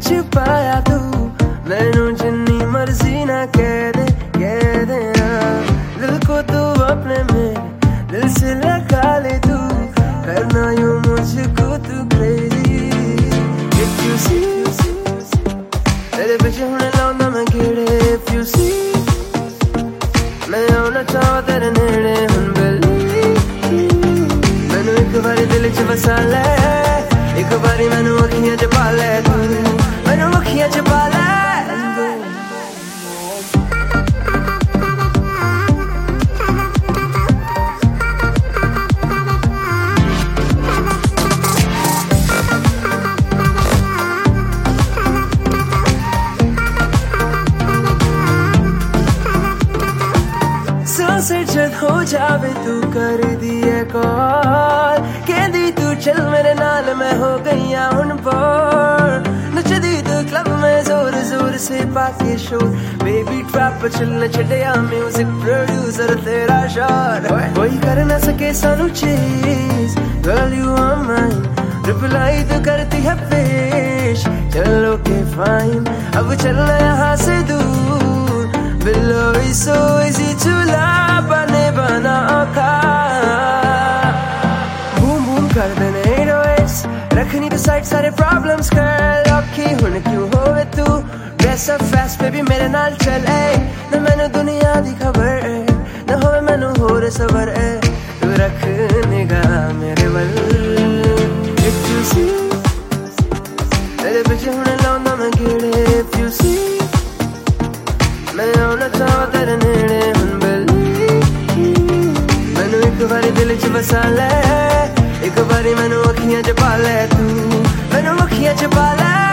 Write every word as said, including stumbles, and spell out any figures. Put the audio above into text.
छुपाया तू मैनू जिन्नी मर्जी ना कह दे कह दे दिल को तू अपने मेरे दिल से लगा ले तू करना यूं मुझको तू crazy if you see तेरे पीछे होने लाऊंगा मैं कीड़े if you see मैं आना चाहूं तेरे नेड़े हुन मैनू एक बारी दिल च बसा ले एक बारी मैनू अखियां च पा ले तू मैनू अखियां च पा ले से जद हो जावे तू कर दिए कॉल कहदी तू चल मेरे नाल मैं हो गई हुन पर नचदी तू क्लब में जोर जोर से पाके शोर बेबी ट्रैप चलने छड़िया म्यूजिक प्रोड्यूसर तेरा शॉट कोई कर ना सके सानू चीज girl you are mine reply तो करती है पेश चलो के फाइन अब चलना यहाँ से दूर Below is so easy to love बने बना का Boom boom कर देने eight oh eights रखनी तो साइड सारे problems girl Lucky हुन क्यों होवे तू Dress up fast baby मेरे नाल चल ऐ न मैनू दुनिया दी खबर न होवे मैनू होर सबर ऐ तू रख निगाह मेरे वल If you see तेरे पीछे होने लाऊंगा मैं कीड़े If you see मैं आना चाहूं तेरे नेड़े हुन मैनू एक बारी दिल च बसा ले एक बारी मैनू अखियां च पा ले तू मैनू अखियां च पा ले